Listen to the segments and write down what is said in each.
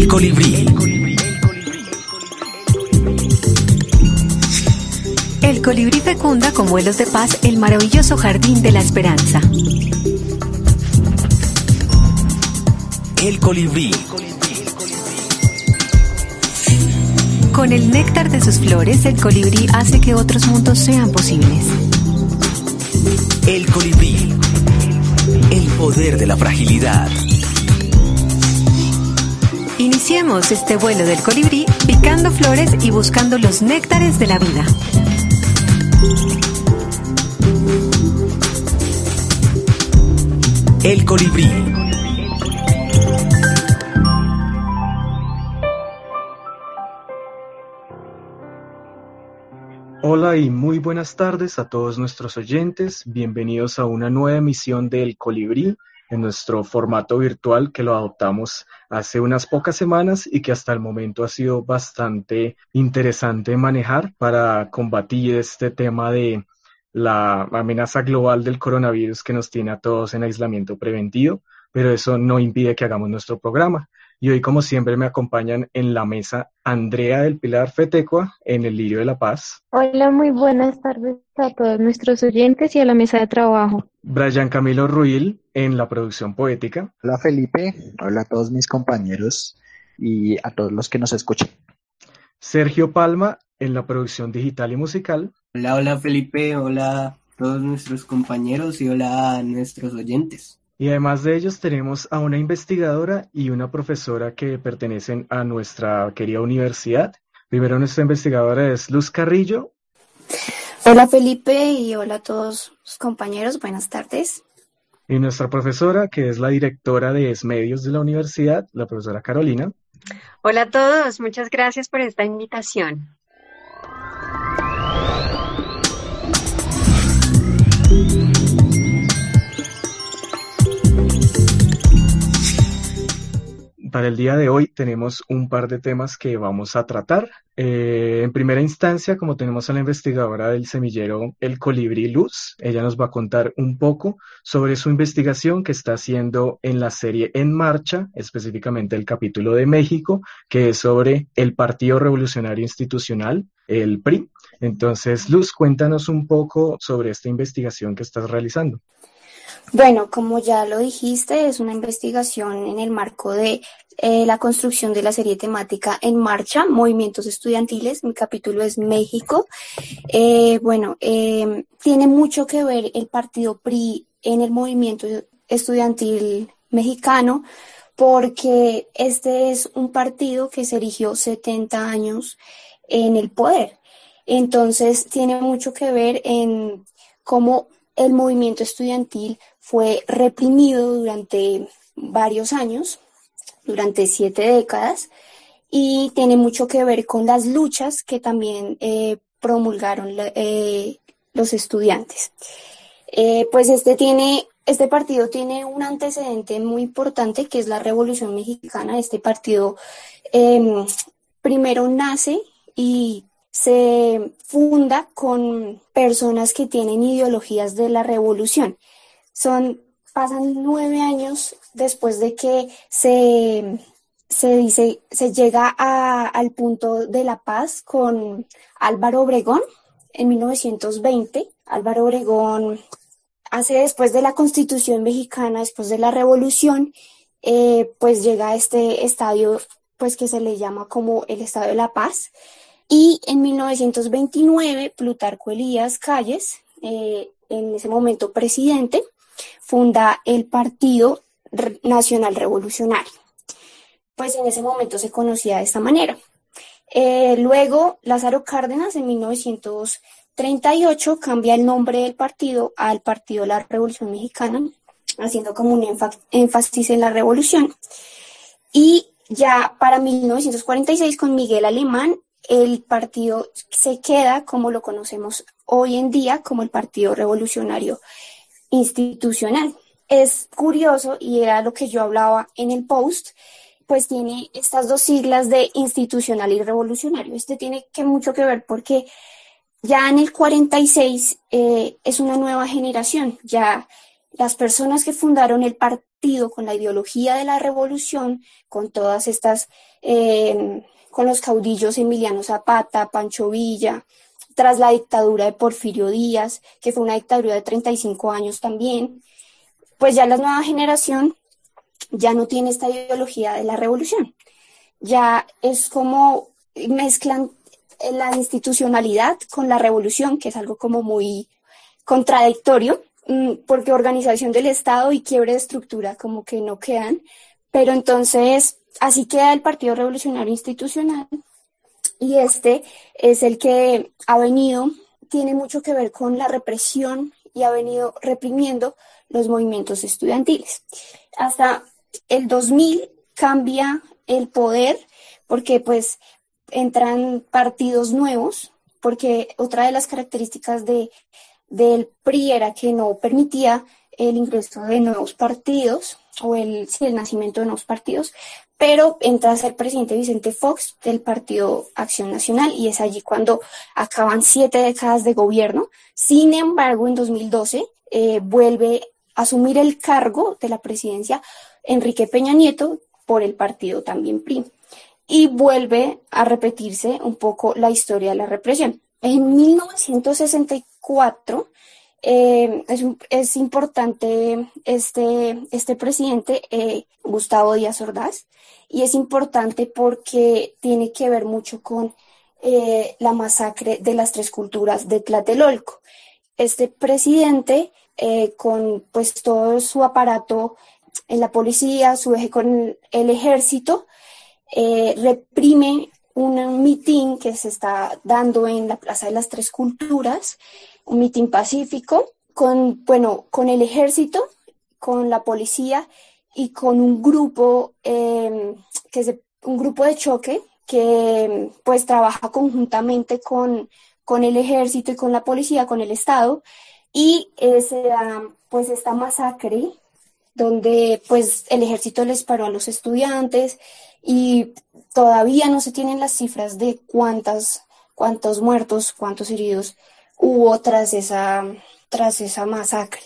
colibrí. El colibrí fecunda con vuelos de paz el maravilloso jardín de la esperanza. El colibrí. Con el néctar de sus flores, el colibrí hace que otros mundos sean posibles. El colibrí. El poder de la fragilidad. Iniciemos este vuelo del colibrí picando flores y buscando los néctares de la vida. El colibrí. Hola y muy buenas tardes a todos nuestros oyentes. Bienvenidos a una nueva emisión de El Colibrí en nuestro formato virtual que lo adoptamos hace unas pocas semanas y que hasta el momento ha sido bastante interesante manejar para combatir este tema de la amenaza global del coronavirus que nos tiene a todos en aislamiento preventivo, pero eso no impide que hagamos nuestro programa. Y hoy, como siempre, me acompañan en la mesa Andrea del Pilar Fetecua en el Lirio de la Paz, Hola, muy buenas tardes a todos nuestros oyentes y a la mesa de trabajo. Brian Camilo Ruil en la producción poética, Hola Felipe, hola a todos mis compañeros y a todos los que nos escuchan. Sergio Palma en la producción digital y musical. Hola Felipe, hola a todos nuestros compañeros y hola a nuestros oyentes. Y además de ellos tenemos a una investigadora y una profesora que pertenecen a nuestra querida universidad. Primero nuestra investigadora es Luz Carrillo. Hola Felipe y hola a todos los compañeros, buenas tardes. Y nuestra profesora, que es la directora de ESMedios de la universidad, la profesora Carolina. Hola a todos, muchas gracias por esta invitación. Para el día de hoy tenemos un par de temas que vamos a tratar. En primera instancia, como tenemos a la investigadora del semillero El Colibrí Luz, ella nos va a contar un poco sobre su investigación que está haciendo en la serie En Marcha, específicamente el capítulo de México, que es sobre el Partido Revolucionario Institucional, el PRI. Entonces, Luz, cuéntanos un poco sobre esta investigación que estás realizando. Bueno, como ya lo dijiste, es una investigación en el marco de la construcción de la serie temática En Marcha, Movimientos Estudiantiles. Mi capítulo es México. Tiene mucho que ver el partido PRI en el movimiento estudiantil mexicano, porque este es un partido que se erigió 70 años en el poder. Entonces, tiene mucho que ver en cómo el movimiento estudiantil fue reprimido durante varios años, durante 7 décadas, y tiene mucho que ver con las luchas que también promulgaron los estudiantes. Este partido tiene un antecedente muy importante, que es la Revolución Mexicana. Este partido primero nace y se funda con personas que tienen ideologías de la revolución. Pasan 9 años después de que se llega al punto de la paz con Álvaro Obregón en 1920. Álvaro Obregón hace, después de la Constitución mexicana, después de la revolución, pues llega a este estadio, pues que se le llama como el Estadio de la Paz. Y en 1929, Plutarco Elías Calles, en ese momento presidente, funda el Partido Nacional Revolucionario. Pues en ese momento se conocía de esta manera. Luego, Lázaro Cárdenas, en 1938, cambia el nombre del partido al Partido de la Revolución Mexicana, haciendo como un énfasis en la revolución. Y ya para 1946, con Miguel Alemán, el partido se queda como lo conocemos hoy en día, como el Partido Revolucionario Institucional. Es curioso, y era lo que yo hablaba en el post, pues tiene estas dos siglas de institucional y revolucionario. Tiene mucho que ver porque ya en el 46 es una nueva generación. Ya las personas que fundaron el partido con la ideología de la revolución, con todas estas, con los caudillos Emiliano Zapata, Pancho Villa, tras la dictadura de Porfirio Díaz, que fue una dictadura de 35 años también, pues ya la nueva generación ya no tiene esta ideología de la revolución. Ya es como mezclan la institucionalidad con la revolución, que es algo como muy contradictorio, porque organización del Estado y quiebre de estructura como que no quedan, pero entonces así queda el Partido Revolucionario Institucional, y este es el que tiene mucho que ver con la represión y ha venido reprimiendo los movimientos estudiantiles. Hasta el 2000 cambia el poder porque pues entran partidos nuevos, porque otra de las características del PRI era que no permitía el ingreso de nuevos partidos o el nacimiento de nuevos partidos, pero entra a ser presidente Vicente Fox del Partido Acción Nacional y es allí cuando acaban 7 décadas de gobierno. Sin embargo, en 2012 vuelve a asumir el cargo de la presidencia Enrique Peña Nieto por el partido también PRI. Y vuelve a repetirse un poco la historia de la represión. En 1964 es importante este presidente, Gustavo Díaz Ordaz, y es importante porque tiene que ver mucho con la masacre de las 3 culturas de Tlatelolco. Este presidente, con pues todo su aparato en la policía, su eje con el ejército, reprime un mitin que se está dando en la Plaza de las 3 Culturas, un mitin pacífico, con el ejército, con la policía y con un grupo, un grupo de choque que pues trabaja conjuntamente con el ejército y con la policía, con el Estado, y se da pues esta masacre donde pues el ejército les disparó a los estudiantes y todavía no se tienen las cifras de cuántos muertos, cuántos heridos hubo tras esa masacre.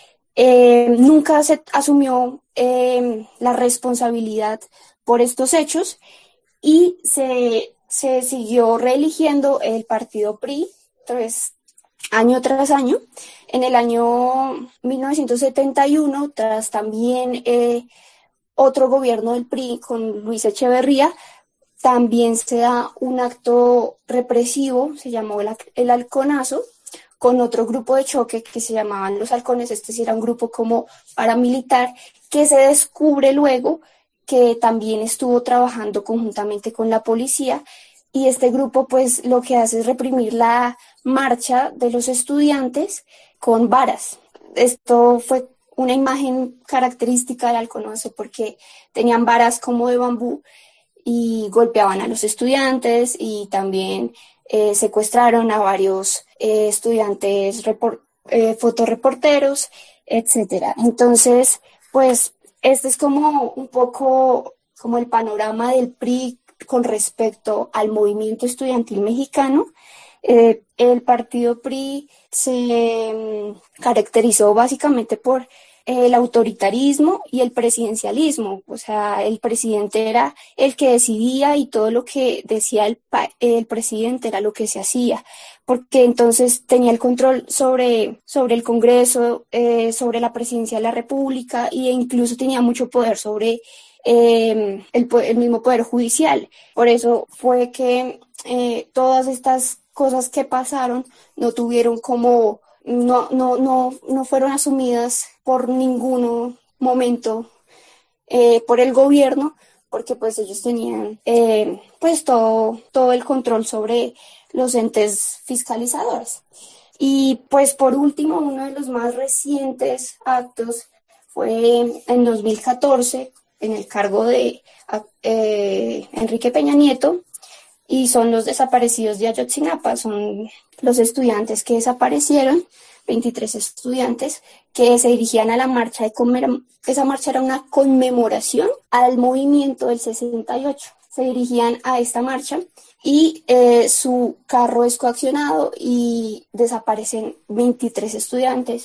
Nunca se asumió la responsabilidad por estos hechos y se siguió reeligiendo el partido PRI año tras año. En el año 1971, tras también otro gobierno del PRI con Luis Echeverría, también se da un acto represivo, se llamó el halconazo, con otro grupo de choque que se llamaban los halcones. Este sí era un grupo como paramilitar, que se descubre luego que también estuvo trabajando conjuntamente con la policía, y este grupo pues lo que hace es reprimir la marcha de los estudiantes con varas. Esto fue una imagen característica del halconazo porque tenían varas como de bambú y golpeaban a los estudiantes, y también secuestraron a varios estudiantes fotoreporteros, etcétera. Entonces, pues este es como un poco como el panorama del PRI con respecto al movimiento estudiantil mexicano. El partido PRI se caracterizó básicamente por el autoritarismo y el presidencialismo. O sea, el presidente era el que decidía y todo lo que decía el presidente era lo que se hacía, porque entonces tenía el control sobre el Congreso, sobre la presidencia de la República, e incluso tenía mucho poder sobre el mismo poder judicial. Por eso fue que todas estas cosas que pasaron no tuvieron como no fueron asumidas por ningún momento por el gobierno, porque pues ellos tenían pues todo el control sobre los entes fiscalizadores. Y pues por último, uno de los más recientes actos fue en 2014 en el cargo de Enrique Peña Nieto, y son los desaparecidos de Ayotzinapa. Son los estudiantes que desaparecieron, 23 estudiantes que se dirigían a la marcha esa marcha era una conmemoración al movimiento del 68. Se dirigían a esta marcha y su carro es coaccionado y desaparecen 23 estudiantes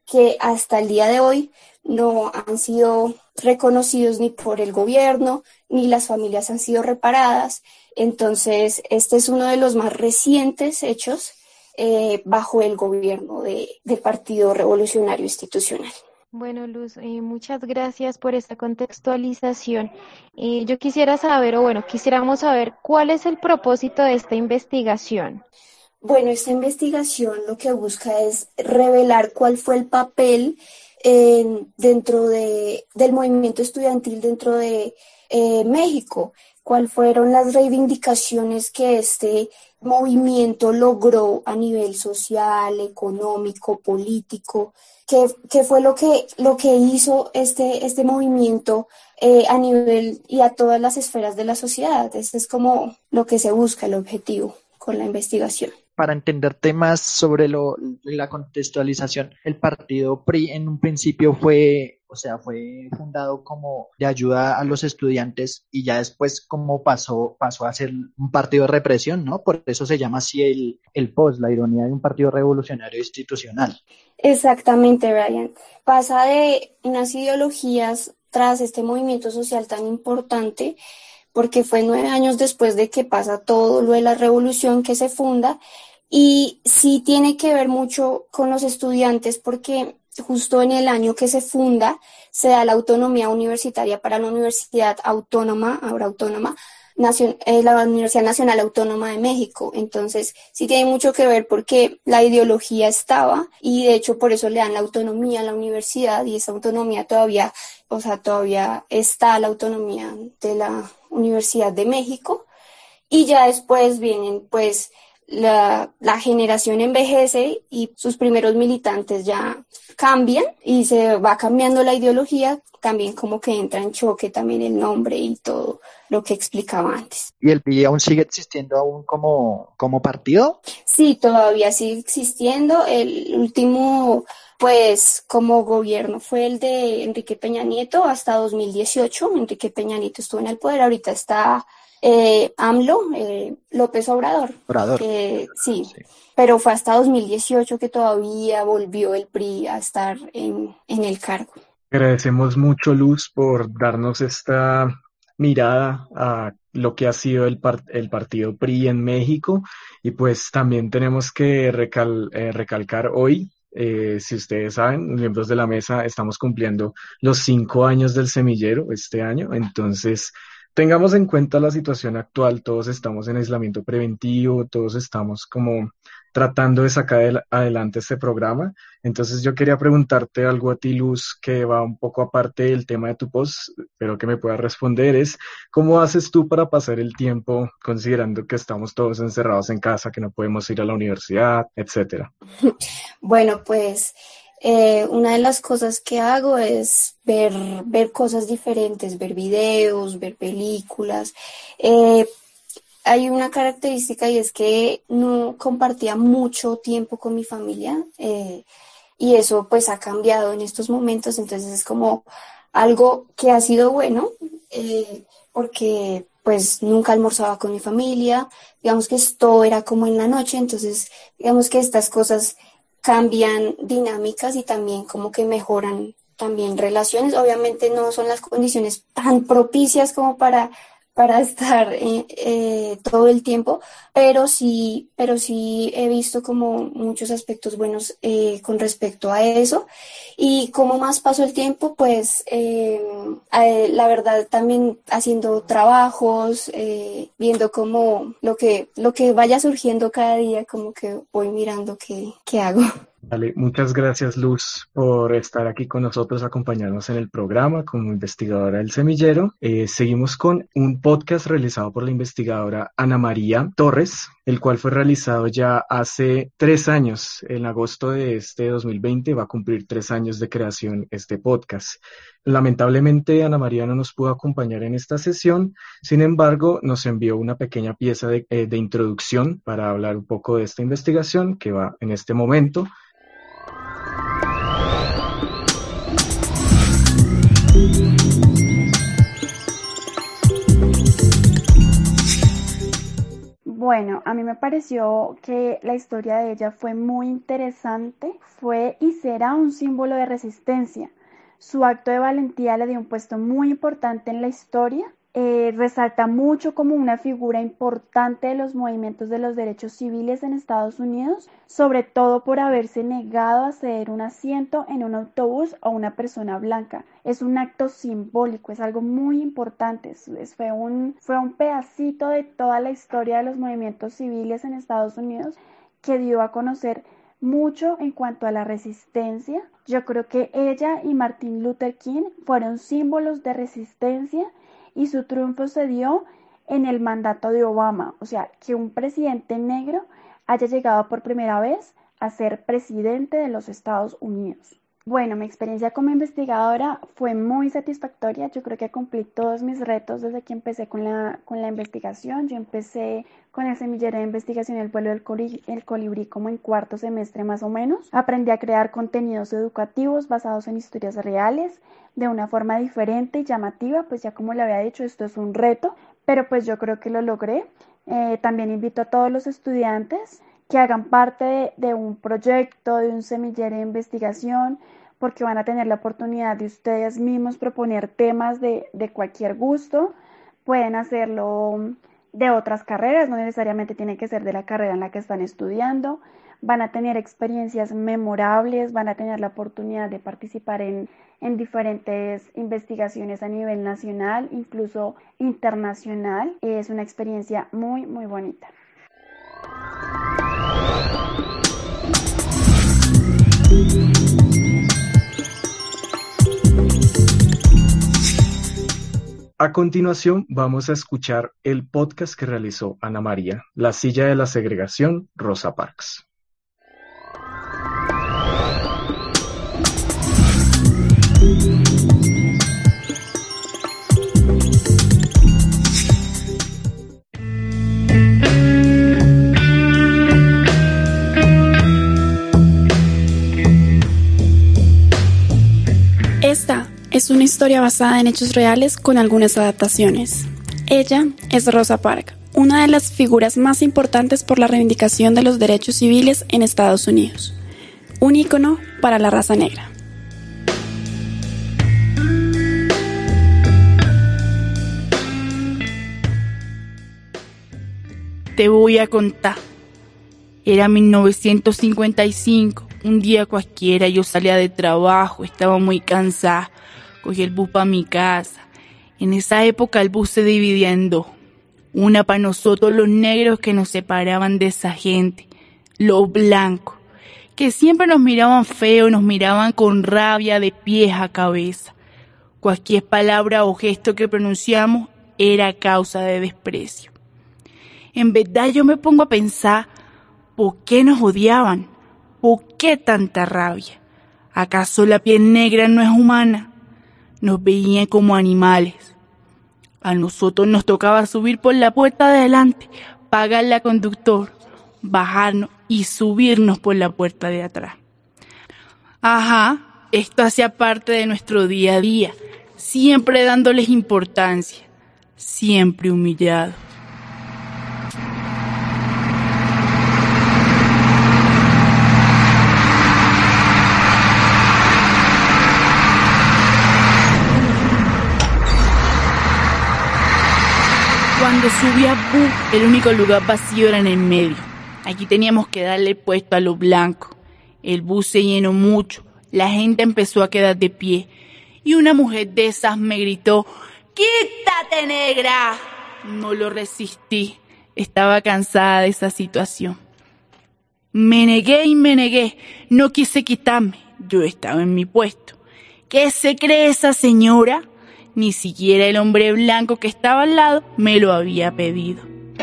que hasta el día de hoy no han sido reconocidos ni por el gobierno, ni las familias han sido reparadas. Entonces, este es uno de los más recientes hechos bajo el gobierno del Partido Revolucionario Institucional. Bueno, Luz, muchas gracias por esta contextualización. Yo quisiera saber, quisiéramos saber cuál es el propósito de esta investigación. Bueno, esta investigación lo que busca es revelar cuál fue el papel dentro del movimiento estudiantil dentro de México, cuáles fueron las reivindicaciones que este movimiento logró a nivel social, económico, político, qué fue lo que hizo este movimiento a nivel y a todas las esferas de la sociedad. Este es como lo que se busca, el objetivo con la investigación. Para entenderte más sobre la contextualización, el partido PRI en un principio fue fundado como de ayuda a los estudiantes y ya después como pasó a ser un partido de represión, ¿no? Por eso se llama así el POS, la ironía de un partido revolucionario institucional. Exactamente, Brian. Pasa de unas ideologías tras este movimiento social tan importante, porque fue 9 años después de que pasa todo lo de la revolución que se funda, y sí tiene que ver mucho con los estudiantes porque justo en el año que se funda se da la autonomía universitaria para la Universidad Autónoma, ahora autónoma, la Universidad Nacional Autónoma de México. Entonces sí tiene mucho que ver porque la ideología estaba y de hecho por eso le dan la autonomía a la universidad y esa autonomía todavía está la autonomía de la Universidad de México y ya después vienen pues la generación envejece y sus primeros militantes ya cambian y se va cambiando la ideología, también como que entra en choque también el nombre y todo lo que explicaba antes. ¿Y el PRI aún sigue existiendo como partido? Sí, todavía sigue existiendo. El último, pues, como gobierno fue el de Enrique Peña Nieto hasta 2018. Enrique Peña Nieto estuvo en el poder, ahorita está AMLO, López Obrador. Sí, pero fue hasta 2018 que todavía volvió el PRI a estar en el cargo. Agradecemos mucho, Luz, por darnos esta mirada a lo que ha sido el partido PRI en México y pues también tenemos que recalcar hoy, si ustedes saben, miembros de la mesa, estamos cumpliendo los 5 años del semillero este año, entonces tengamos en cuenta la situación actual, todos estamos en aislamiento preventivo, todos estamos como tratando de sacar adelante este programa. Entonces yo quería preguntarte algo a ti, Luz, que va un poco aparte del tema de tu post, pero que me puedas responder, es ¿cómo haces tú para pasar el tiempo considerando que estamos todos encerrados en casa, que no podemos ir a la universidad, etcétera? Bueno, pues una de las cosas que hago es ver cosas diferentes, ver videos, ver películas. Hay una característica y es que no compartía mucho tiempo con mi familia y eso pues ha cambiado en estos momentos, entonces es como algo que ha sido bueno porque pues nunca almorzaba con mi familia, digamos que todo era como en la noche, entonces digamos que estas cosas cambian dinámicas y también como que mejoran también relaciones. Obviamente no son las condiciones tan propicias como para estar todo el tiempo, pero sí he visto como muchos aspectos buenos con respecto a eso. Y como más pasó el tiempo, pues la verdad también haciendo trabajos, viendo como lo que vaya surgiendo cada día, como que voy mirando qué hago. Vale, muchas gracias, Luz, por estar aquí con nosotros, acompañarnos en el programa como investigadora del semillero. Seguimos con un podcast realizado por la investigadora Ana María Torres, el cual fue realizado ya hace 3 años. En agosto de este 2020 va a cumplir 3 años de creación este podcast. Lamentablemente, Ana María no nos pudo acompañar en esta sesión, sin embargo, nos envió una pequeña pieza de introducción para hablar un poco de esta investigación que va en este momento. Bueno, a mí me pareció que la historia de ella fue muy interesante, fue y será un símbolo de resistencia. Su acto de valentía le dio un puesto muy importante en la historia. Resalta mucho como una figura importante de los movimientos de los derechos civiles en Estados Unidos, sobre todo por haberse negado a ceder un asiento en un autobús a una persona blanca. Es un acto simbólico, es algo muy importante, fue un pedacito de toda la historia de los movimientos civiles en Estados Unidos que dio a conocer mucho en cuanto a la resistencia. Yo creo que ella y Martin Luther King fueron símbolos de resistencia y su triunfo se dio en el mandato de Obama, o sea, que un presidente negro haya llegado por primera vez a ser presidente de los Estados Unidos. Bueno, mi experiencia como investigadora fue muy satisfactoria. Yo creo que cumplí todos mis retos desde que empecé con la investigación. Yo empecé con el semillero de investigación El vuelo del colibrí como en cuarto semestre más o menos. Aprendí a crear contenidos educativos basados en historias reales de una forma diferente y llamativa. Pues ya como le había dicho, esto es un reto, pero pues yo creo que lo logré. También invito a todos los estudiantes que hagan parte de un proyecto, de un semillero de investigación, porque van a tener la oportunidad de ustedes mismos proponer temas de cualquier gusto. Pueden hacerlo de otras carreras, no necesariamente tiene que ser de la carrera en la que están estudiando. Van a tener experiencias memorables, van a tener la oportunidad de participar en diferentes investigaciones a nivel nacional, incluso internacional. Es una experiencia muy, muy bonita. A continuación vamos a escuchar el podcast que realizó Ana María, La silla de la segregación, Rosa Parks. Esta es una historia basada en hechos reales con algunas adaptaciones. Ella es Rosa Parks, una de las figuras más importantes por la reivindicación de los derechos civiles en Estados Unidos. Un ícono para la raza negra. Te voy a contar. Era 1955. Un día cualquiera yo salía de trabajo, estaba muy cansada, cogí el bus para mi casa. En esa época el bus se dividía en dos. Una para nosotros los negros que nos separaban de esa gente, los blancos, que siempre nos miraban feo, nos miraban con rabia de pies a cabeza. Cualquier palabra o gesto que pronunciamos era causa de desprecio. En verdad yo me pongo a pensar, ¿por qué nos odiaban? ¿Por qué tanta rabia? ¿Acaso la piel negra no es humana? Nos veían como animales. A nosotros nos tocaba subir por la puerta de adelante, pagarle al conductor, bajarnos y subirnos por la puerta de atrás. Ajá, esto hacía parte de nuestro día a día, siempre dándoles importancia, siempre humillados. Cuando subí al bus, el único lugar vacío era en el medio. Aquí teníamos que darle puesto a los blancos. El bus se llenó mucho, la gente empezó a quedar de pie. Y una mujer de esas me gritó, ¡quítate, negra! No lo resistí, estaba cansada de esa situación. Me negué, no quise quitarme, yo estaba en mi puesto. ¿Qué se cree esa señora? Ni siquiera el hombre blanco que estaba al lado me lo había pedido.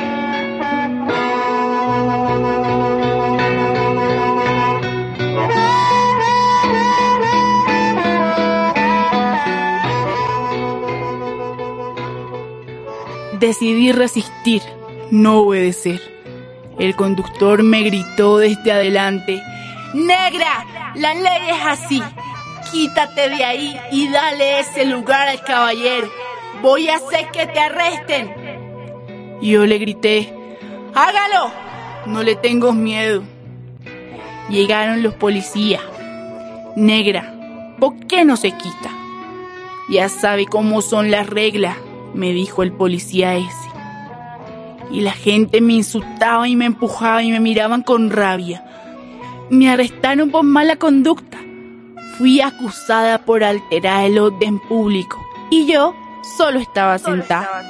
Decidí resistir, no obedecer. El conductor me gritó desde adelante, ¡negra! La ley es así. Quítate de ahí y dale ese lugar al caballero. Voy a hacer que te arresten. Y yo le grité, ¡Hágalo! No le tengo miedo. Llegaron los policías. Negra, ¿por qué no se quita? Ya sabe cómo son las reglas, me dijo el policía ese. Y la gente me insultaba y me empujaba y me miraban con rabia. Me arrestaron por mala conducta. Fui acusada por alterar el orden público y yo solo estaba sentada.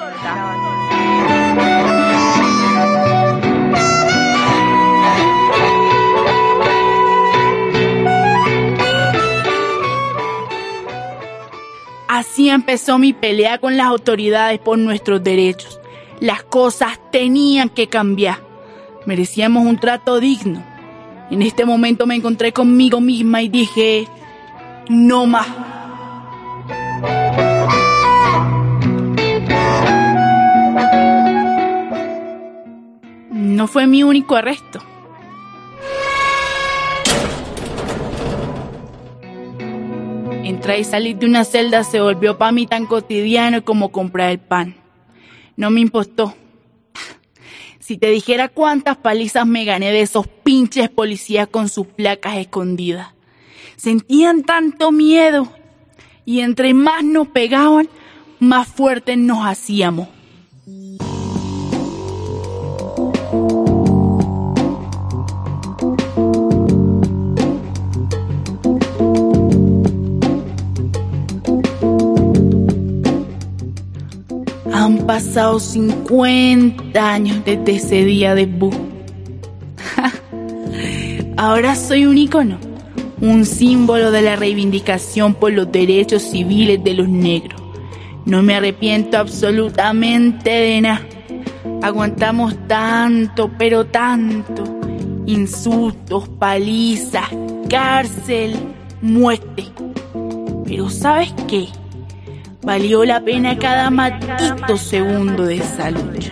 Así empezó mi pelea con las autoridades por nuestros derechos. Las cosas tenían que cambiar. Merecíamos un trato digno. En este momento me encontré conmigo misma y dije, no más. No fue mi único arresto. Entrar y salir de una celda se volvió para mí tan cotidiano como comprar el pan. No me importó. Si te dijera cuántas palizas me gané de esos pinches policías con sus placas escondidas. Sentían tanto miedo y entre más nos pegaban, más fuertes nos hacíamos. Han pasado 50 años desde ese día de Boo. Ahora soy un ícono, un símbolo de la reivindicación por los derechos civiles de los negros. No me arrepiento absolutamente de nada. Aguantamos tanto, pero tanto. Insultos, palizas, cárcel, muerte. Pero ¿sabes qué? Valió la pena cada maldito segundo de esa lucha.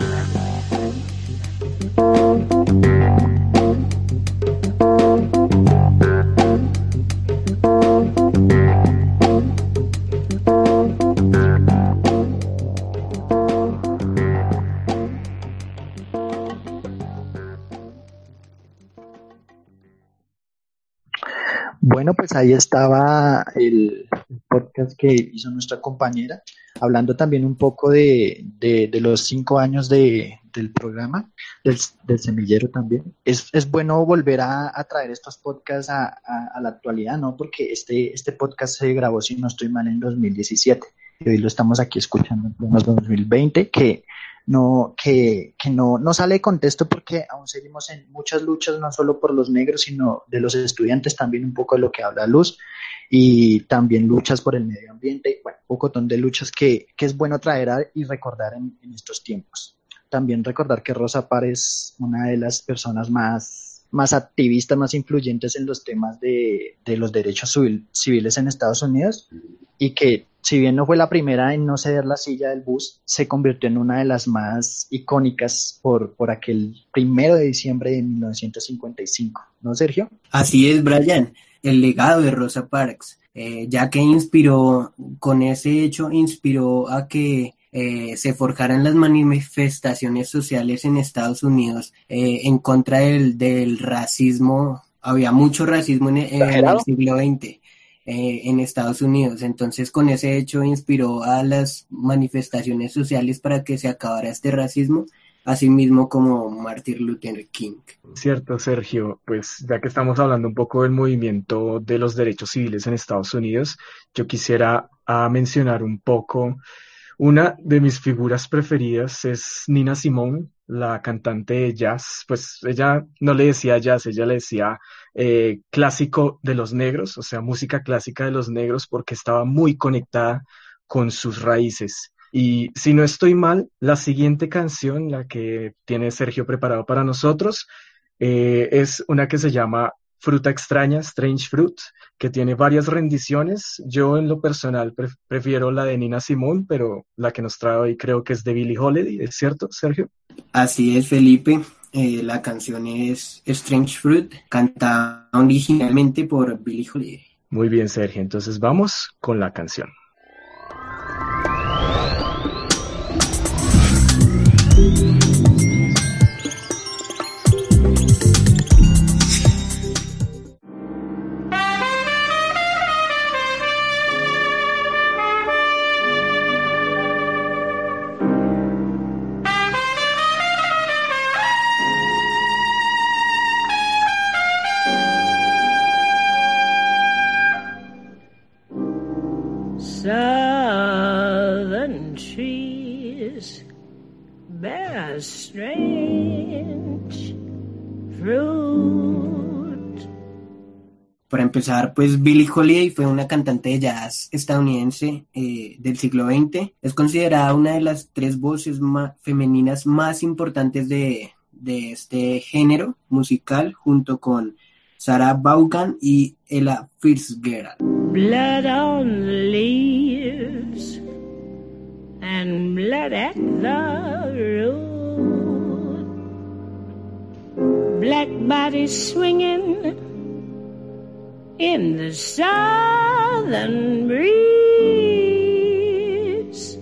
Bueno, pues ahí estaba el podcast que hizo nuestra compañera, hablando también un poco de los 5 años del programa, del semillero también. Es bueno volver a traer estos podcasts a la actualidad, ¿no? Porque este podcast se grabó, si no estoy mal, en 2017. Y hoy lo estamos aquí escuchando en pleno 2020, que no sale de contexto porque aún seguimos en muchas luchas, no solo por los negros, sino de los estudiantes, también un poco de lo que habla Luz, y también luchas por el medio ambiente, bueno, un montón de luchas que es bueno traer y recordar en estos tiempos. También recordar que Rosa Parks es una de las personas más activistas, más influyentes en los temas de los derechos civiles en Estados Unidos, y que si bien no fue la primera en no ceder la silla del bus, se convirtió en una de las más icónicas por aquel 1 de diciembre de 1955, ¿no, Sergio? Así es, Brian, el legado de Rosa Parks, ya que con ese hecho inspiró a que se forjaran las manifestaciones sociales en Estados Unidos en contra del racismo. Había mucho racismo en el siglo XX en Estados Unidos. Entonces, con ese hecho inspiró a las manifestaciones sociales para que se acabara este racismo, así mismo como Martin Luther King. Cierto, Sergio. Pues ya que estamos hablando un poco del movimiento de los derechos civiles en Estados Unidos, yo quisiera mencionar un poco. Una de mis figuras preferidas es Nina Simone, la cantante de jazz. Pues ella no le decía jazz, ella le decía clásico de los negros, o sea, música clásica de los negros, porque estaba muy conectada con sus raíces. Y si no estoy mal, la siguiente canción, la que tiene Sergio preparado para nosotros, es una que se llama Fruta Extraña, Strange Fruit, que tiene varias rendiciones. Yo en lo personal prefiero la de Nina Simone, pero la que nos trae hoy creo que es de Billie Holiday, ¿es cierto, Sergio? Así es, Felipe. La canción es Strange Fruit, cantada originalmente por Billie Holiday. Muy bien, Sergio. Entonces vamos con la canción. bear a strange fruit. Para empezar, pues Billie Holiday fue una cantante de jazz estadounidense del siglo XX. Es considerada una de las 3 voces femeninas más importantes de este género musical, junto con Sarah Vaughan y Ella Fitzgerald. Blood on the leaves and blood at the road. Black bodies swinging in the southern breeze.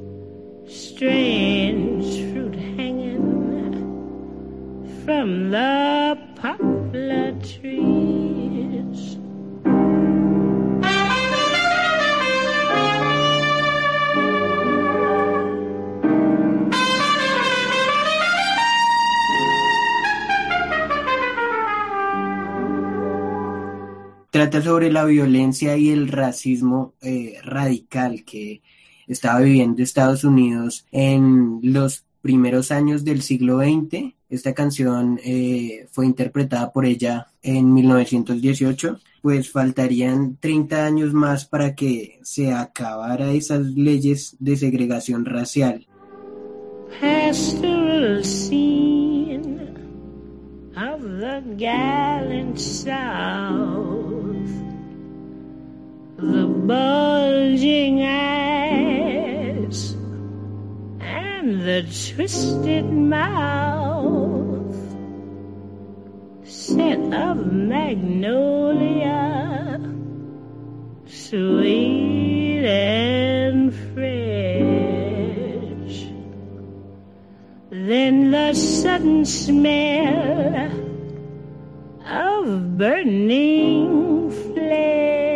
Strange fruit hanging from the poplar trees. Trata sobre la violencia y el racismo radical que estaba viviendo Estados Unidos en los primeros años del siglo XX. Esta canción fue interpretada por ella en 1918. Pues faltarían 30 años más para que se acabara esas leyes de segregación racial. Pastoral scene of the gallant South. The bulging eyes and the twisted mouth, scent of magnolia, sweet and fresh. Then the sudden smell of burning flesh.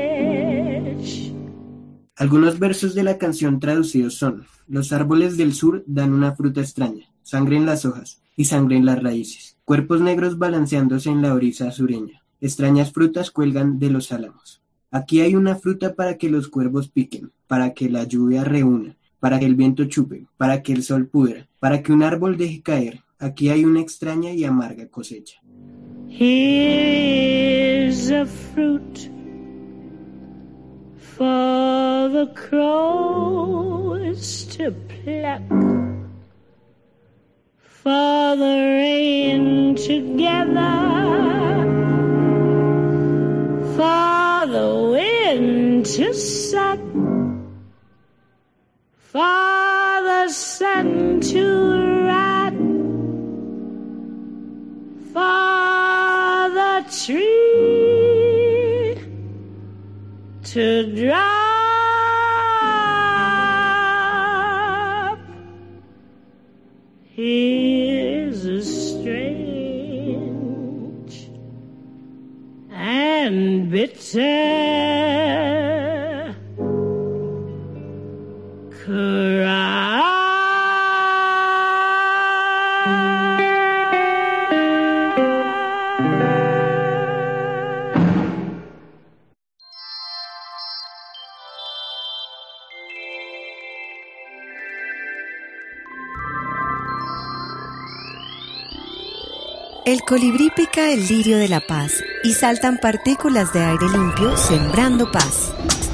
Algunos versos de la canción traducidos son: los árboles del sur dan una fruta extraña, sangre en las hojas y sangre en las raíces, cuerpos negros balanceándose en la brisa sureña, extrañas frutas cuelgan de los álamos. Aquí hay una fruta para que los cuervos piquen, para que la lluvia reúna, para que el viento chupe, para que el sol pudra, para que un árbol deje caer. Aquí hay una extraña y amarga cosecha. Here's a fruit for the crows to pluck, for the rain to gather, for the wind to suck, for the sun to rot, for the tree to drop. Here's a strange and bitter cry. El colibrí pica el lirio de la paz y saltan partículas de aire limpio sembrando paz.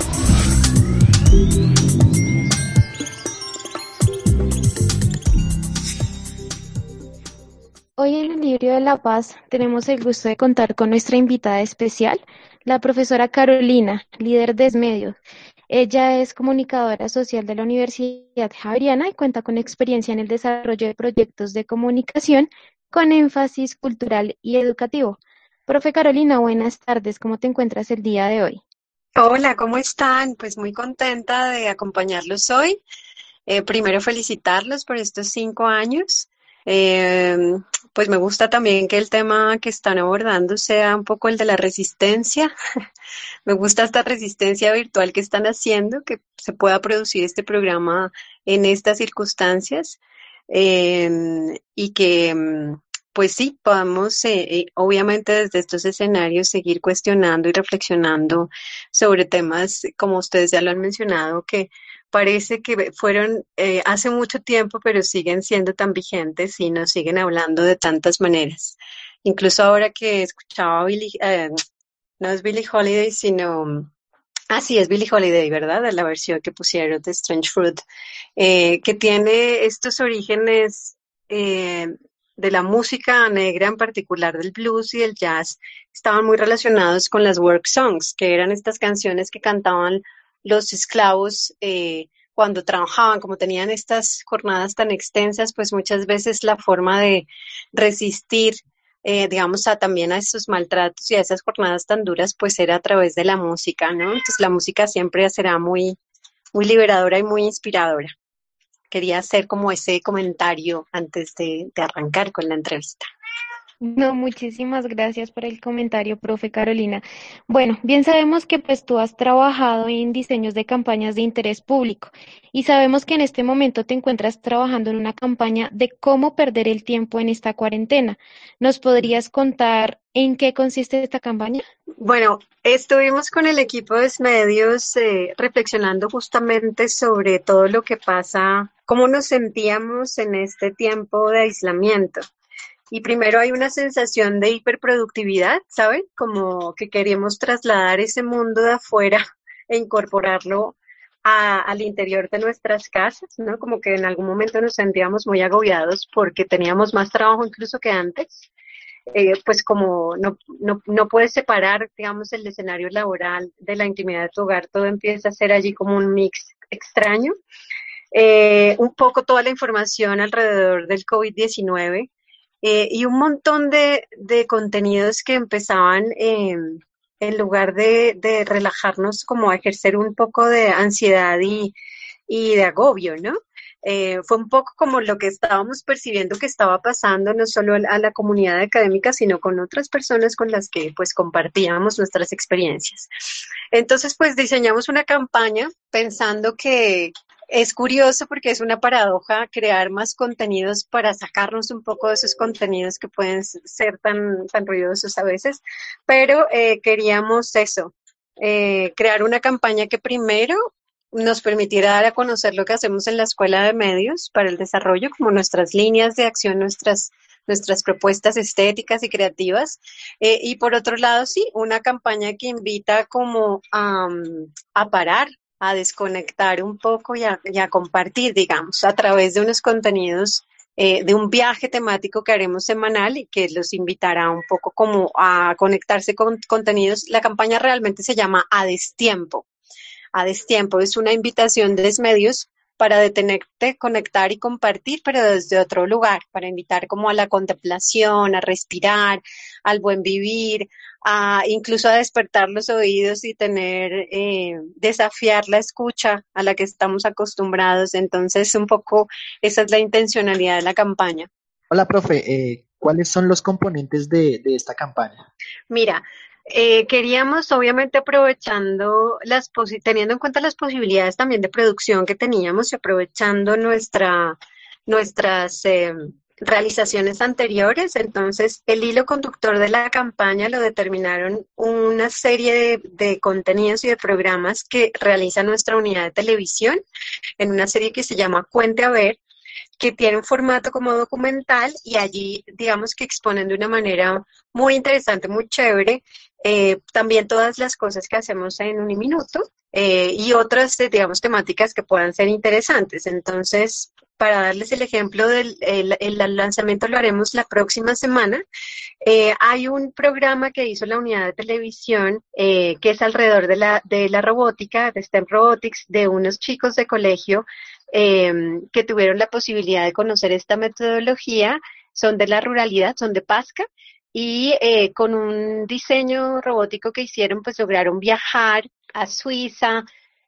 Hoy en el Lirio de la Paz tenemos el gusto de contar con nuestra invitada especial, la profesora Carolina, líder de Esmedios. Ella es comunicadora social de la Universidad Javeriana y cuenta con experiencia en el desarrollo de proyectos de comunicación con énfasis cultural y educativo. Profe Carolina, buenas tardes, ¿cómo te encuentras el día de hoy? Hola, ¿cómo están? Pues muy contenta de acompañarlos hoy. Primero felicitarlos por estos 5 años. Pues me gusta también que el tema que están abordando sea un poco el de la resistencia. Me gusta esta resistencia virtual que están haciendo, que se pueda producir este programa en estas circunstancias y que pues sí, podamos obviamente desde estos escenarios seguir cuestionando y reflexionando sobre temas, como ustedes ya lo han mencionado, que parece que fueron hace mucho tiempo, pero siguen siendo tan vigentes y nos siguen hablando de tantas maneras. Incluso ahora que escuchaba no es Billie Holiday, sino, sí, es Billie Holiday, ¿verdad? De la versión que pusieron de Strange Fruit, que tiene estos orígenes eh, de la música negra, en particular del blues y del jazz, estaban muy relacionados con las work songs, que eran estas canciones que cantaban los esclavos cuando trabajaban, como tenían estas jornadas tan extensas, pues muchas veces la forma de resistir, digamos, también a esos maltratos y a esas jornadas tan duras, pues era a través de la música, ¿no? Entonces la música siempre será muy liberadora y muy inspiradora. Quería hacer como ese comentario antes de arrancar con la entrevista. No, muchísimas gracias por el comentario, profe Carolina. Bueno, bien sabemos que pues tú has trabajado en diseños de campañas de interés público y sabemos que en este momento te encuentras trabajando en una campaña de cómo perder el tiempo en esta cuarentena. ¿Nos podrías contar en qué consiste esta campaña? Bueno, estuvimos con el equipo de Medios reflexionando justamente sobre todo lo que pasa, cómo nos sentíamos en este tiempo de aislamiento. Y primero hay una sensación de hiperproductividad, ¿saben? Como que queremos trasladar ese mundo de afuera e incorporarlo al interior de nuestras casas, ¿no? Como que en algún momento nos sentíamos muy agobiados porque teníamos más trabajo incluso que antes. Pues como no puedes separar, digamos, el escenario laboral de la intimidad de tu hogar, todo empieza a ser allí como un mix extraño. Un poco toda la información alrededor del COVID-19 y un montón de contenidos que empezaban en lugar de relajarnos, como a ejercer un poco de ansiedad y de agobio, ¿no? Fue un poco como lo que estábamos percibiendo que estaba pasando, no solo a la comunidad académica, sino con otras personas con las que pues compartíamos nuestras experiencias. Entonces, pues diseñamos una campaña pensando que es curioso porque es una paradoja crear más contenidos para sacarnos un poco de esos contenidos que pueden ser tan ruidosos a veces, pero queríamos eso, crear una campaña que primero nos permitiera dar a conocer lo que hacemos en la Escuela de Medios para el Desarrollo, como nuestras líneas de acción, nuestras propuestas estéticas y creativas. Y por otro lado, sí, una campaña que invita como a parar, a desconectar un poco y a compartir, digamos, a través de unos contenidos de un viaje temático que haremos semanal y que los invitará un poco como a conectarse con contenidos. La campaña realmente se llama A Destiempo. A Destiempo es una invitación de Desmedios para detenerte, conectar y compartir, pero desde otro lugar, para invitar como a la contemplación, a respirar, al buen vivir, incluso a despertar los oídos y desafiar la escucha a la que estamos acostumbrados. Entonces, un poco esa es la intencionalidad de la campaña. Hola, profe. ¿Cuáles son los componentes de esta campaña? Mira, queríamos, obviamente, teniendo en cuenta las posibilidades también de producción que teníamos y aprovechando nuestras realizaciones anteriores. Entonces, el hilo conductor de la campaña lo determinaron una serie de contenidos y de programas que realiza nuestra unidad de televisión en una serie que se llama Cuente a Ver, que tiene un formato como documental y allí, digamos que exponen de una manera muy interesante, muy chévere, también todas las cosas que hacemos en un minuto y otras, digamos, temáticas que puedan ser interesantes. Entonces, para darles el ejemplo el lanzamiento lo haremos la próxima semana. Hay un programa que hizo la unidad de televisión que es alrededor de la robótica, de STEM Robotics, de unos chicos de colegio que tuvieron la posibilidad de conocer esta metodología, son de la ruralidad, son de Pasca, y con un diseño robótico que hicieron, pues lograron viajar a Suiza,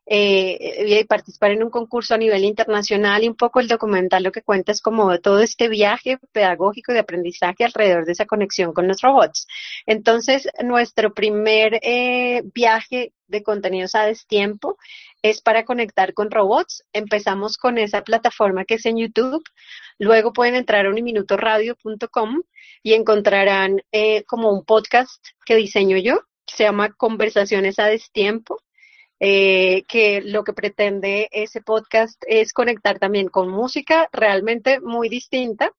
y participar en un concurso a nivel internacional, y un poco el documental lo que cuenta es como todo este viaje pedagógico y de aprendizaje alrededor de esa conexión con los robots. Entonces, nuestro primer viaje de contenidos a destiempo es para conectar con robots. Empezamos con esa plataforma que es en YouTube, luego pueden entrar a uniminutoradio.com y encontrarán como un podcast que diseño yo, que se llama Conversaciones a Destiempo. que lo que pretende ese podcast es conectar también con música realmente muy distinta.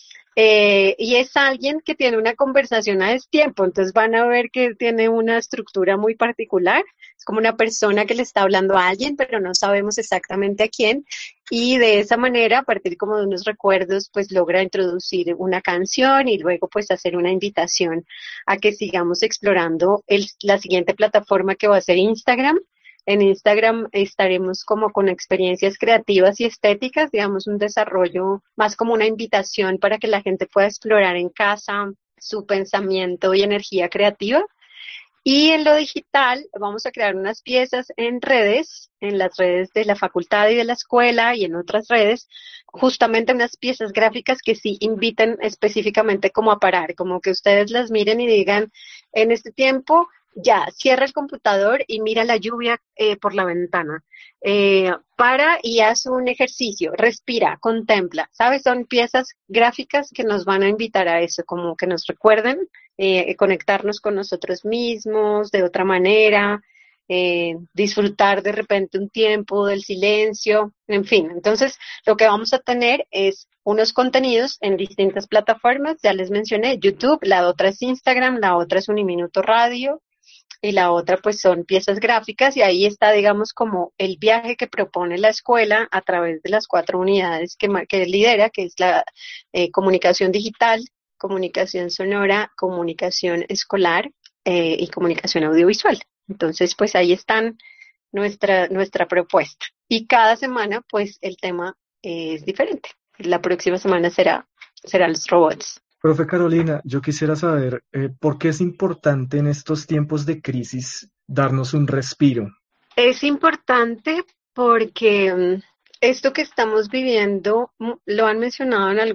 Y es alguien que tiene una conversación a destiempo, entonces van a ver que tiene una estructura muy particular, es como una persona que le está hablando a alguien, pero no sabemos exactamente a quién, y de esa manera, a partir como de unos recuerdos, pues logra introducir una canción y luego pues hacer una invitación a que sigamos explorando la siguiente plataforma que va a ser Instagram. En Instagram estaremos como con experiencias creativas y estéticas, digamos un desarrollo más como una invitación para que la gente pueda explorar en casa su pensamiento y energía creativa. Y en lo digital vamos a crear unas piezas en redes, en las redes de la facultad y de la escuela y en otras redes, justamente unas piezas gráficas que sí inviten específicamente como a parar, como que ustedes las miren y digan, en este tiempo ya, cierra el computador y mira la lluvia por la ventana. Para y haz un ejercicio, respira, contempla, ¿sabes? Son piezas gráficas que nos van a invitar a eso, como que nos recuerden conectarnos con nosotros mismos de otra manera, disfrutar de repente un tiempo del silencio, en fin. Entonces, lo que vamos a tener es unos contenidos en distintas plataformas, ya les mencioné, YouTube, la otra es Instagram, la otra es Uniminuto Radio, y la otra pues son piezas gráficas y ahí está digamos como el viaje que propone la escuela a través de las 4 unidades que lidera, que es la comunicación digital, comunicación sonora, comunicación escolar y comunicación audiovisual. Entonces pues ahí están nuestra propuesta y cada semana pues el tema es diferente. La próxima semana será los robots. Profe Carolina, yo quisiera saber por qué es importante en estos tiempos de crisis darnos un respiro. Es importante porque esto que estamos viviendo, lo han mencionado en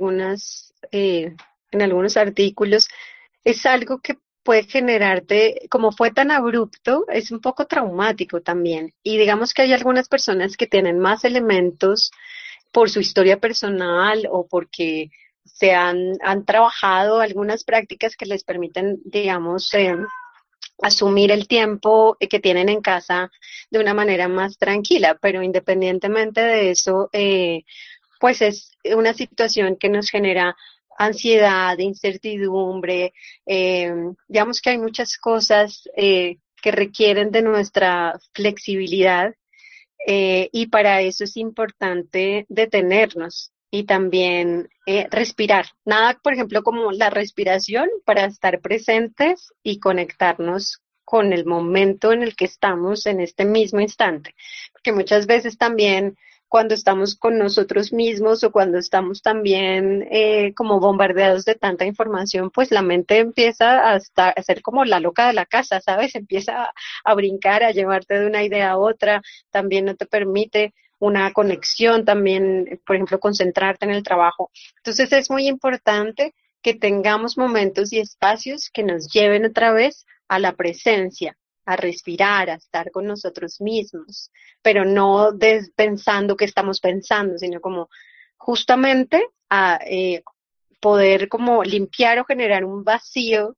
algunos artículos, es algo que puede generarte, como fue tan abrupto, es un poco traumático también. Y digamos que hay algunas personas que tienen más elementos por su historia personal o porque se han trabajado algunas prácticas que les permiten, digamos, asumir el tiempo que tienen en casa de una manera más tranquila, pero independientemente de eso, pues es una situación que nos genera ansiedad, incertidumbre, digamos que hay muchas cosas que requieren de nuestra flexibilidad y para eso es importante detenernos y también respirar. Nada, por ejemplo, como la respiración para estar presentes y conectarnos con el momento en el que estamos en este mismo instante. Porque muchas veces también cuando estamos con nosotros mismos o cuando estamos también como bombardeados de tanta información, pues la mente empieza a ser como la loca de la casa, ¿sabes? Empieza a brincar, a llevarte de una idea a otra, también no te permite una conexión, también, por ejemplo, concentrarte en el trabajo. Entonces es muy importante que tengamos momentos y espacios que nos lleven otra vez a la presencia, a respirar, a estar con nosotros mismos, pero no pensando que estamos pensando, sino como justamente a poder como limpiar o generar un vacío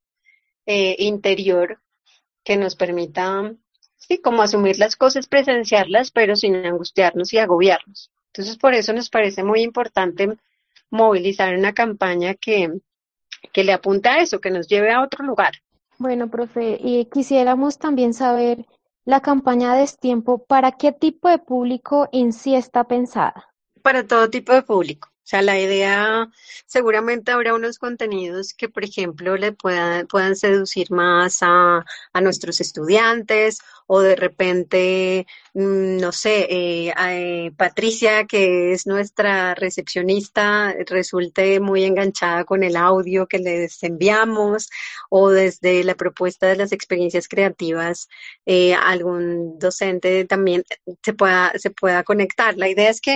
interior que nos permita, sí, como asumir las cosas, presenciarlas, pero sin angustiarnos y agobiarnos. Entonces, por eso nos parece muy importante movilizar una campaña que le apunte a eso, que nos lleve a otro lugar. Bueno, profe, y quisiéramos también saber la campaña Destiempo, ¿para qué tipo de público en sí está pensada? Para todo tipo de público. O sea, la idea, seguramente habrá unos contenidos que, por ejemplo, le puedan seducir más a nuestros estudiantes o de repente, no sé, Patricia, que es nuestra recepcionista, resulte muy enganchada con el audio que les enviamos o desde la propuesta de las experiencias creativas, algún docente también se pueda conectar. La idea es que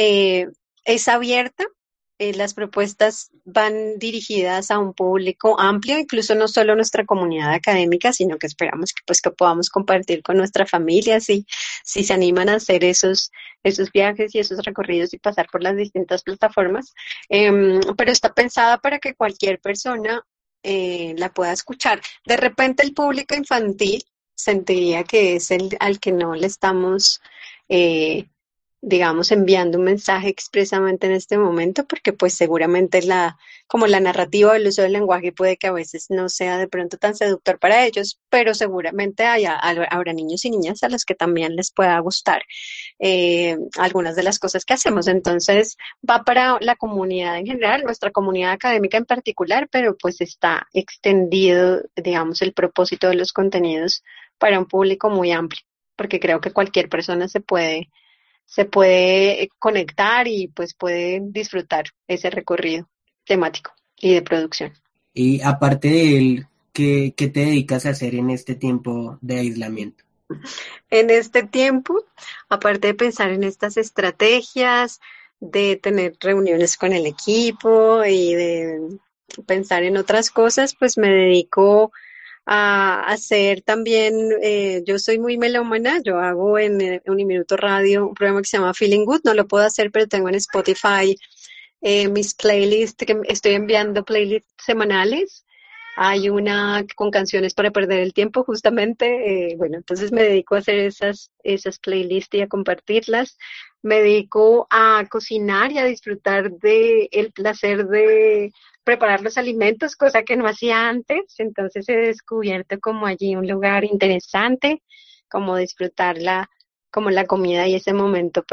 es abierta, las propuestas van dirigidas a un público amplio, incluso no solo nuestra comunidad académica, sino que esperamos que podamos compartir con nuestra familia si se animan a hacer esos viajes y esos recorridos y pasar por las distintas plataformas, pero está pensada para que cualquier persona la pueda escuchar. De repente el público infantil sentiría que es el al que no le estamos, digamos, enviando un mensaje expresamente en este momento, porque pues seguramente como la narrativa del uso del lenguaje puede que a veces no sea de pronto tan seductor para ellos, pero seguramente habrá niños y niñas a los que también les pueda gustar algunas de las cosas que hacemos. Entonces, va para la comunidad en general, nuestra comunidad académica en particular, pero pues está extendido, digamos, el propósito de los contenidos para un público muy amplio, porque creo que cualquier persona se puede conectar y pues puede disfrutar ese recorrido temático y de producción. Y aparte de él, ¿qué te dedicas a hacer en este tiempo de aislamiento? En este tiempo, aparte de pensar en estas estrategias, de tener reuniones con el equipo y de pensar en otras cosas, pues me dedico a hacer también, yo soy muy melómana, yo hago en Uniminuto Radio un programa que se llama Feeling Good, no lo puedo hacer, pero tengo en Spotify mis playlists, que estoy enviando playlists semanales. Hay una con canciones para perder el tiempo, justamente. Bueno, entonces me dedico a hacer esas playlists y a compartirlas. Me dedico a cocinar y a disfrutar de el placer de preparar los alimentos, cosa que no hacía antes. Entonces he descubierto como allí un lugar interesante, como disfrutar como la comida y ese momento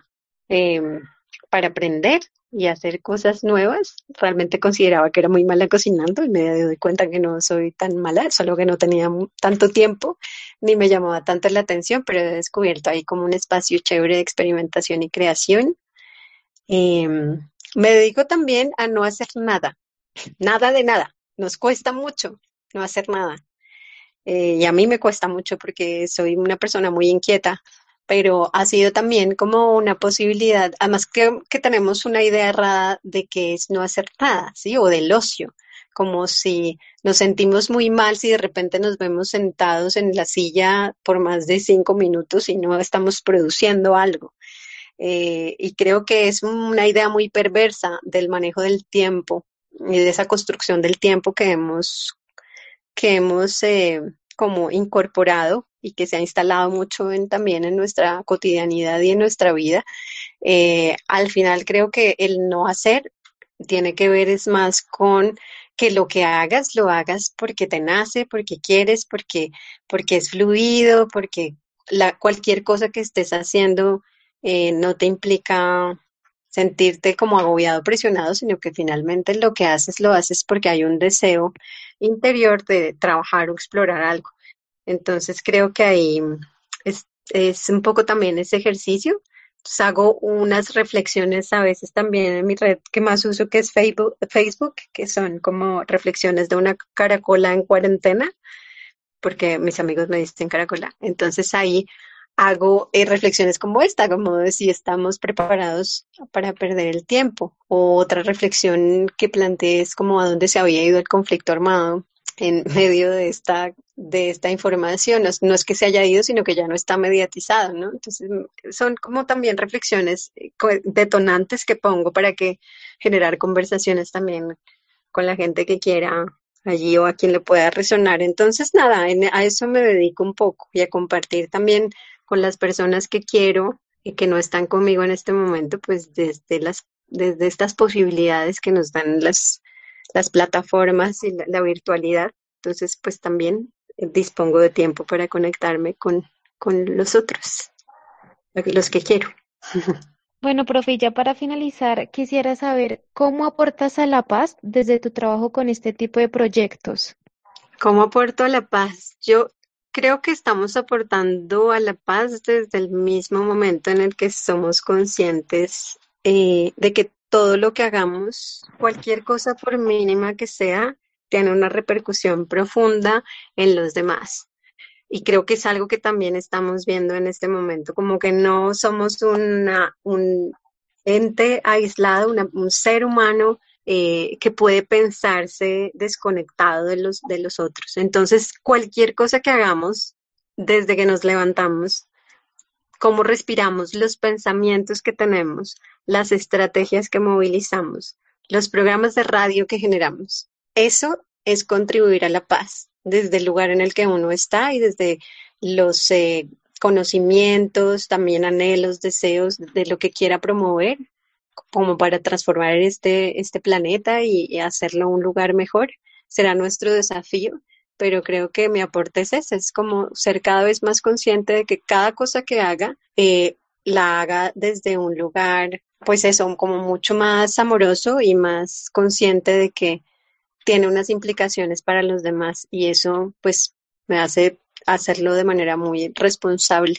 para aprender y hacer cosas nuevas. Realmente consideraba que era muy mala cocinando y me doy cuenta que no soy tan mala, solo que no tenía tanto tiempo ni me llamaba tanto la atención, pero he descubierto ahí como un espacio chévere de experimentación y creación. Me dedico también a no hacer nada, nada de nada. Nos cuesta mucho no hacer nada. Y a mí me cuesta mucho porque soy una persona muy inquieta, pero ha sido también como una posibilidad, además que tenemos una idea errada de que es no hacer nada, ¿sí? O del ocio, como si nos sentimos muy mal si de repente nos vemos sentados en la silla por más de 5 minutos y no estamos produciendo algo. Y creo que es una idea muy perversa del manejo del tiempo y de esa construcción del tiempo que hemos como incorporado y que se ha instalado mucho también en nuestra cotidianidad y en nuestra vida. Al final creo que el no hacer tiene que ver es más con que lo que hagas, lo hagas porque te nace, porque quieres, porque es fluido, porque cualquier cosa que estés haciendo no te implica sentirte como agobiado, presionado, sino que finalmente lo que haces lo haces porque hay un deseo interior de trabajar o explorar algo. Entonces creo que ahí es un poco también ese ejercicio. Entonces hago unas reflexiones a veces también en mi red que más uso, que es Facebook, que son como reflexiones de una caracola en cuarentena, porque mis amigos me dicen caracola. Entonces ahí hago reflexiones como esta, como de si estamos preparados para perder el tiempo. O otra reflexión que planteé es como a dónde se había ido el conflicto armado en medio de esta información. No es que se haya ido, sino que ya no está mediatizado, ¿no? Entonces son como también reflexiones detonantes que pongo para que generar conversaciones también con la gente que quiera allí o a quien le pueda resonar. Entonces, nada, a eso me dedico un poco y a compartir también con las personas que quiero y que no están conmigo en este momento, pues desde estas posibilidades que nos dan las plataformas y la virtualidad. Entonces, pues también dispongo de tiempo para conectarme con los otros, los que quiero. Bueno, profe, ya para finalizar, quisiera saber cómo aportas a la paz desde tu trabajo con este tipo de proyectos. ¿Cómo aporto a la paz? Yo creo que estamos aportando a la paz desde el mismo momento en el que somos conscientes de que todo lo que hagamos, cualquier cosa por mínima que sea, tiene una repercusión profunda en los demás. Y creo que es algo que también estamos viendo en este momento, como que no somos un ente aislado, un ser humano que puede pensarse desconectado de los otros. Entonces, cualquier cosa que hagamos desde que nos levantamos, cómo respiramos, los pensamientos que tenemos, las estrategias que movilizamos, los programas de radio que generamos, eso es contribuir a la paz desde el lugar en el que uno está y desde los conocimientos, también anhelos, deseos de lo que quiera promover, como para transformar este planeta y hacerlo un lugar mejor. Será nuestro desafío, pero creo que mi aporte es ese, es como ser cada vez más consciente de que cada cosa que haga, la haga desde un lugar, pues eso, como mucho más amoroso y más consciente de que tiene unas implicaciones para los demás y eso pues me hace hacerlo de manera muy responsable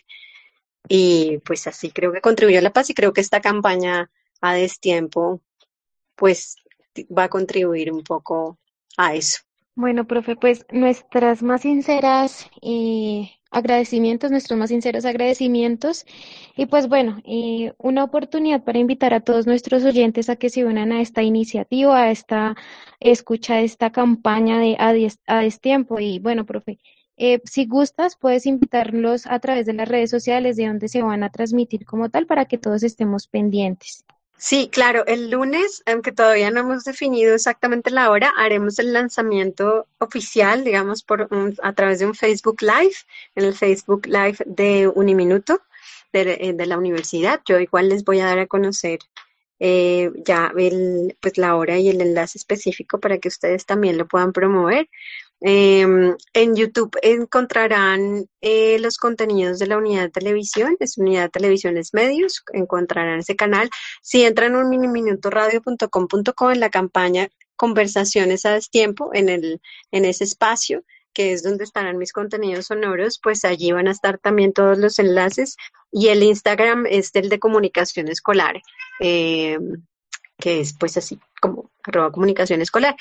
y pues así creo que contribuyó a la paz y creo que esta campaña a destiempo pues va a contribuir un poco a eso. Bueno, profe, pues nuestras más sinceras agradecimientos, nuestros más sinceros agradecimientos. Y pues bueno, una oportunidad para invitar a todos nuestros oyentes a que se unan a esta iniciativa, a esta escucha, a esta campaña de a destiempo. Y bueno, profe, si gustas, puedes invitarlos a través de las redes sociales de donde se van a transmitir como tal para que todos estemos pendientes. Sí, claro, el lunes, aunque todavía no hemos definido exactamente la hora, haremos el lanzamiento oficial, digamos, a través de un Facebook Live, en el Facebook Live de Uniminuto de la universidad. Yo igual les voy a dar a conocer ya pues la hora y el enlace específico para que ustedes también lo puedan promover. En YouTube encontrarán los contenidos de la unidad de televisión, es unidad de televisiones medios, encontrarán ese canal. Si entran a uniminutoradio.com.co en la campaña Conversaciones a Destiempo, en ese espacio, que es donde estarán mis contenidos sonoros, pues allí van a estar también todos los enlaces y el Instagram es el de comunicación escolar. Que es pues así como @comunicación escolar.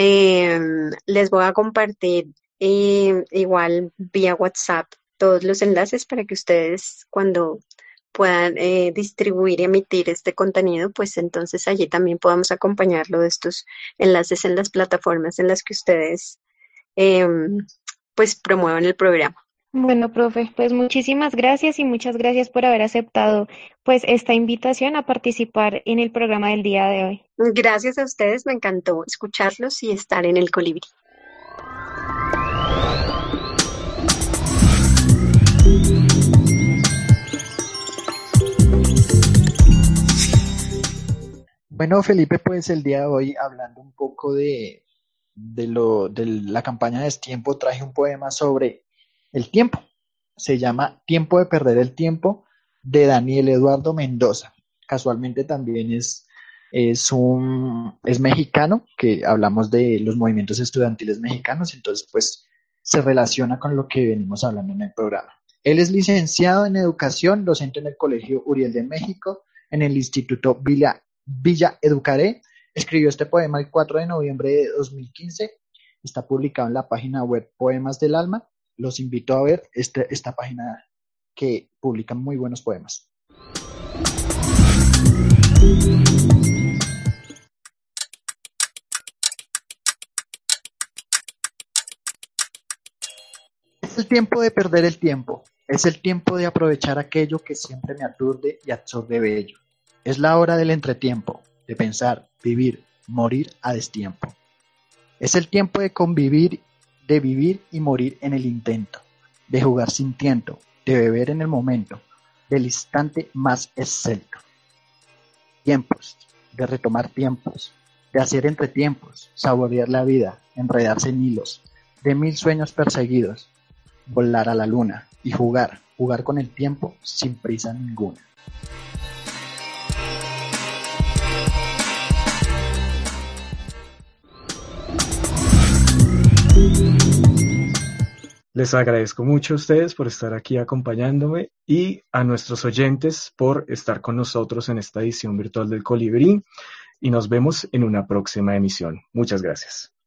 Les voy a compartir igual vía WhatsApp todos los enlaces para que ustedes cuando puedan distribuir y emitir este contenido, pues entonces allí también podamos acompañarlo de estos enlaces en las plataformas en las que ustedes pues promuevan el programa. Bueno, profe, pues muchísimas gracias y muchas gracias por haber aceptado pues esta invitación a participar en el programa del día de hoy. Gracias a ustedes, me encantó escucharlos y estar en el Colibrí. Bueno, Felipe, pues el día de hoy, hablando un poco de la campaña de Destiempo, traje un poema sobre el tiempo. Se llama Tiempo de perder el tiempo, de Daniel Eduardo Mendoza. Casualmente también es mexicano, que hablamos de los movimientos estudiantiles mexicanos, entonces pues se relaciona con lo que venimos hablando en el programa. Él es licenciado en Educación, docente en el Colegio Uriel de México, en el Instituto Villa Educaré. Escribió este poema el 4 de noviembre de 2015. Está publicado en la página web Poemas del Alma. Los invito a ver esta página que publica muy buenos poemas. Es el tiempo de perder el tiempo. Es el tiempo de aprovechar aquello que siempre me aturde y absorbe bello. Es la hora del entretiempo, de pensar, vivir, morir a destiempo. Es el tiempo de convivir, de vivir y morir en el intento, de jugar sin tiento, de beber en el momento, del instante más excelto. Tiempos, de retomar tiempos, de hacer entretiempos, saborear la vida, enredarse en hilos, de 1000 sueños perseguidos, volar a la luna y jugar con el tiempo sin prisa ninguna. Les agradezco mucho a ustedes por estar aquí acompañándome y a nuestros oyentes por estar con nosotros en esta edición virtual del Colibrí y nos vemos en una próxima emisión. Muchas gracias.